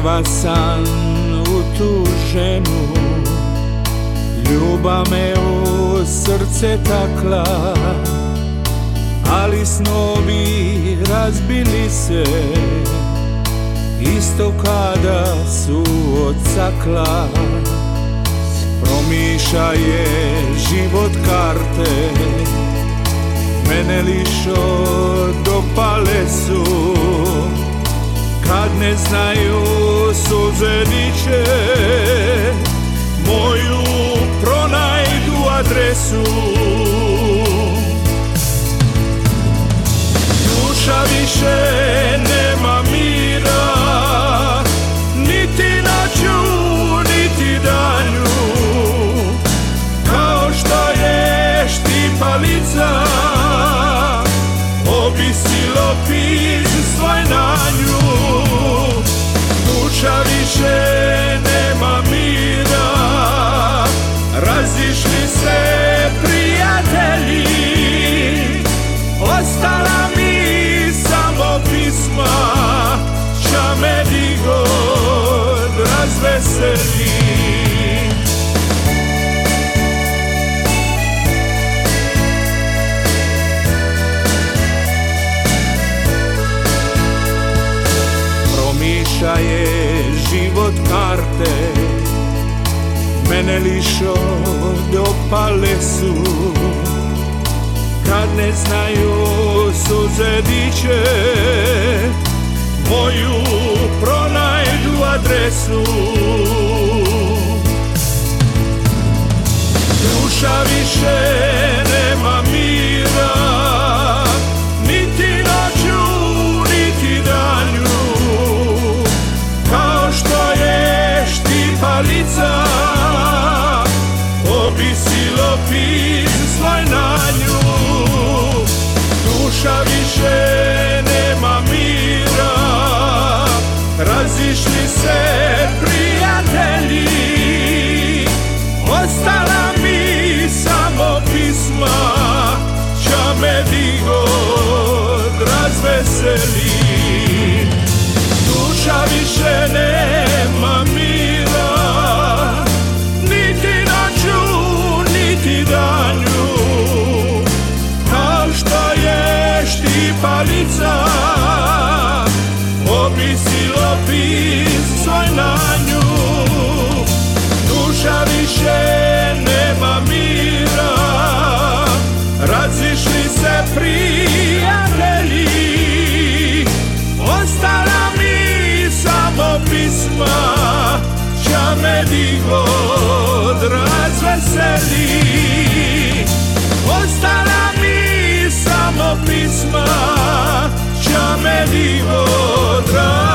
Verova sam u tu ženu, ljubav me u srce takla, ali snovi razbili se isto kada su odsakla. Promišljaje život karte, mene lišo dopale su, kad ne znaju suze diće, moju pronajdu adresu. Duša više nema mira, niti noću, niti danju, kao što je štipalica obisilo piz svoj na nju. Duša više nema mira, razišli se prijatelji, ostala mi samo pisma, ča me di god razveseli. Promišljaje život karte, mene lišo dopale su, kad ne znaju suze diće, moju pronajdu adresu. Duša više nema mira, niti noću, niti danju, kao što je štipalica obisilo piz svoj na nju. Duša više nema mira, razišli se prijatelji, ostala mi samo pisma, ča me di god razveseli. Duša više nema mira, niti noću, niti danju, kao što je štipalica obisilo piz svoj na nju. Duša više nema mira, razišli se prijatelji, ostala mi samo pisma, ča me di god razveseli. Ostala mi samo pisma, ča me di god razveseli.